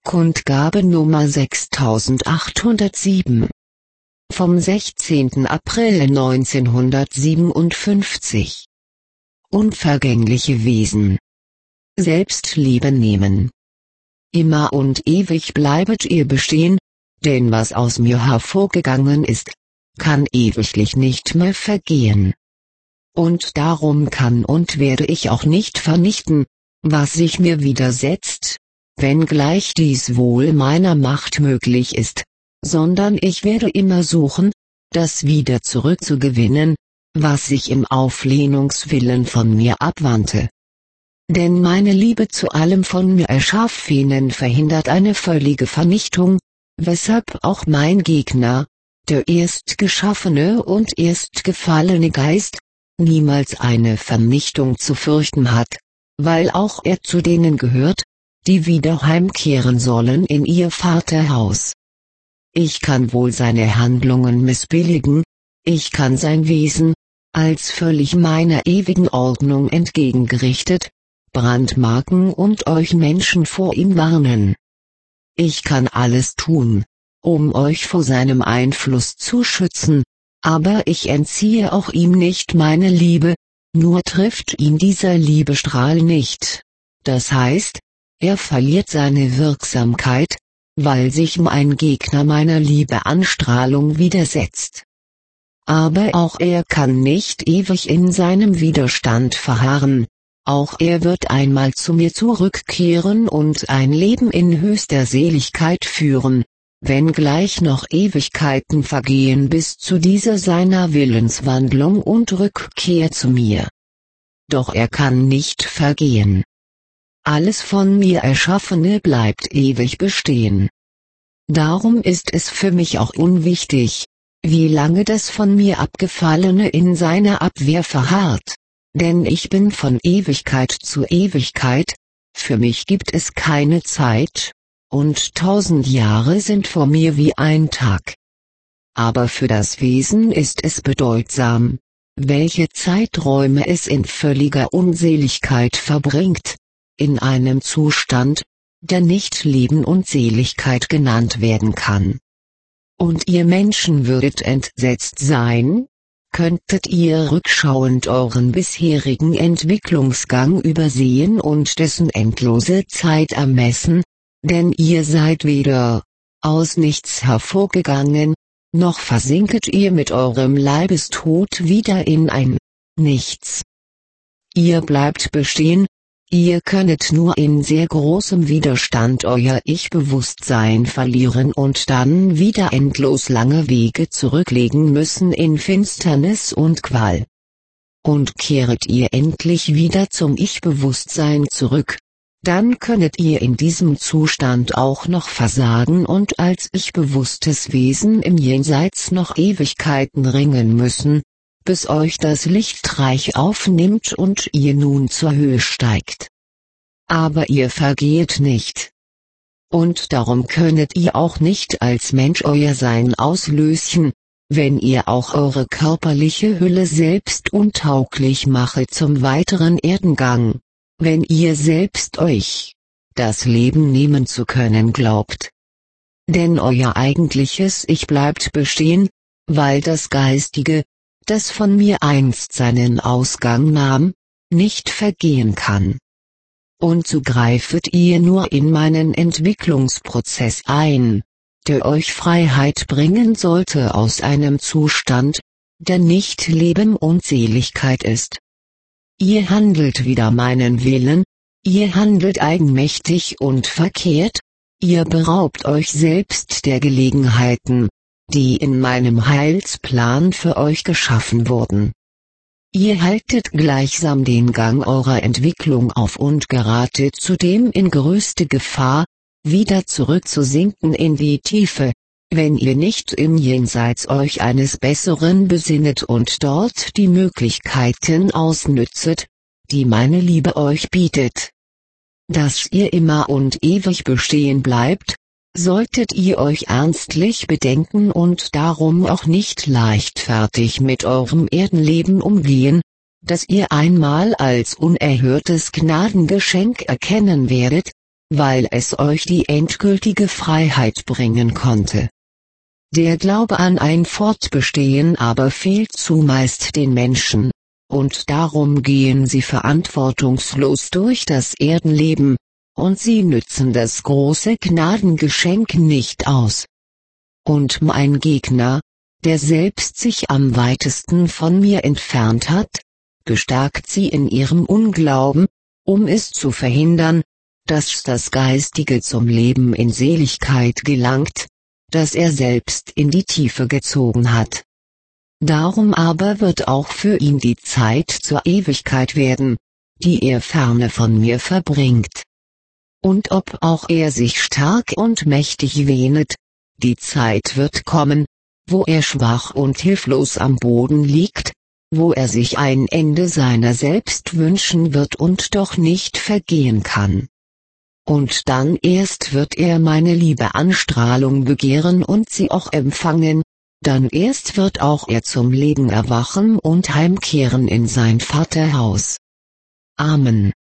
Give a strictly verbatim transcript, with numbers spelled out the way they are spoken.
Kundgabe Nummer sechstausendachthundertsieben. Vom sechzehnten April neunzehnhundertsiebenundfünfzig. Unvergängliche Wesen. Selbstliebe nehmen. Immer und ewig bleibet ihr bestehen, denn was aus mir hervorgegangen ist, kann ewiglich nicht mehr vergehen. Und darum kann und werde ich auch nicht vernichten, was sich mir widersetzt, wenngleich dies wohl meiner Macht möglich ist, sondern ich werde immer suchen, das wieder zurückzugewinnen, was sich im Auflehnungswillen von mir abwandte. Denn meine Liebe zu allem von mir Erschaffenen verhindert eine völlige Vernichtung, weshalb auch mein Gegner, der erstgeschaffene und erstgefallene Geist, niemals eine Vernichtung zu fürchten hat, weil auch er zu denen gehört, die wieder heimkehren sollen in ihr Vaterhaus. Ich kann wohl seine Handlungen missbilligen, ich kann sein Wesen, als völlig meiner ewigen Ordnung entgegengerichtet, brandmarken und euch Menschen vor ihm warnen. Ich kann alles tun, um euch vor seinem Einfluss zu schützen, aber ich entziehe auch ihm nicht meine Liebe, nur trifft ihn dieser Liebestrahl nicht. Das heißt, er verliert seine Wirksamkeit, weil sich mein Gegner meiner Liebeanstrahlung widersetzt. Aber auch er kann nicht ewig in seinem Widerstand verharren, auch er wird einmal zu mir zurückkehren und ein Leben in höchster Seligkeit führen, wenngleich noch Ewigkeiten vergehen bis zu dieser seiner Willenswandlung und Rückkehr zu mir. Doch er kann nicht vergehen. Alles von mir Erschaffene bleibt ewig bestehen. Darum ist es für mich auch unwichtig, wie lange das von mir Abgefallene in seiner Abwehr verharrt, denn ich bin von Ewigkeit zu Ewigkeit, für mich gibt es keine Zeit, und tausend Jahre sind vor mir wie ein Tag. Aber für das Wesen ist es bedeutsam, welche Zeiträume es in völliger Unseligkeit verbringt, in einem Zustand, der nicht Leben und Seligkeit genannt werden kann. Und ihr Menschen würdet entsetzt sein, könntet ihr rückschauend euren bisherigen Entwicklungsgang übersehen und dessen endlose Zeit ermessen, denn ihr seid weder aus nichts hervorgegangen, noch versinket ihr mit eurem Leibestod wieder in ein Nichts. Ihr bleibt bestehen, ihr könnet nur in sehr großem Widerstand euer Ich-Bewusstsein verlieren und dann wieder endlos lange Wege zurücklegen müssen in Finsternis und Qual. Und kehret ihr endlich wieder zum Ich-Bewusstsein zurück, dann könnet ihr in diesem Zustand auch noch versagen und als ich-bewusstes Wesen im Jenseits noch Ewigkeiten ringen müssen, bis euch das Lichtreich aufnimmt und ihr nun zur Höhe steigt. Aber ihr vergeht nicht. Und darum könnet ihr auch nicht als Mensch euer Sein auslöschen, wenn ihr auch eure körperliche Hülle selbst untauglich machet zum weiteren Erdengang, wenn ihr selbst euch das Leben nehmen zu können glaubt. Denn euer eigentliches Ich bleibt bestehen, weil das Geistige, das von mir einst seinen Ausgang nahm, nicht vergehen kann. Und so greifet ihr nur in meinen Entwicklungsprozess ein, der euch Freiheit bringen sollte aus einem Zustand, der nicht Leben und Seligkeit ist. Ihr handelt wider meinen Willen, ihr handelt eigenmächtig und verkehrt, ihr beraubt euch selbst der Gelegenheiten, die in meinem Heilsplan für euch geschaffen wurden. Ihr haltet gleichsam den Gang eurer Entwicklung auf und geratet zudem in größte Gefahr, wieder zurückzusinken in die Tiefe, wenn ihr nicht im Jenseits euch eines Besseren besinnet und dort die Möglichkeiten ausnützet, die meine Liebe euch bietet. Dass ihr immer und ewig bestehen bleibt, solltet ihr euch ernstlich bedenken und darum auch nicht leichtfertig mit eurem Erdenleben umgehen, das ihr einmal als unerhörtes Gnadengeschenk erkennen werdet, weil es euch die endgültige Freiheit bringen konnte. Der Glaube an ein Fortbestehen aber fehlt zumeist den Menschen, und darum gehen sie verantwortungslos durch das Erdenleben, und sie nützen das große Gnadengeschenk nicht aus. Und mein Gegner, der selbst sich am weitesten von mir entfernt hat, bestärkt sie in ihrem Unglauben, um es zu verhindern, dass das Geistige zum Leben in Seligkeit gelangt, das er selbst in die Tiefe gezogen hat. Darum aber wird auch für ihn die Zeit zur Ewigkeit werden, die er ferne von mir verbringt. Und ob auch er sich stark und mächtig wähnet, die Zeit wird kommen, wo er schwach und hilflos am Boden liegt, wo er sich ein Ende seiner selbst wünschen wird und doch nicht vergehen kann. Und dann erst wird er meine liebe Anstrahlung begehren und sie auch empfangen, dann erst wird auch er zum Leben erwachen und heimkehren in sein Vaterhaus. Amen.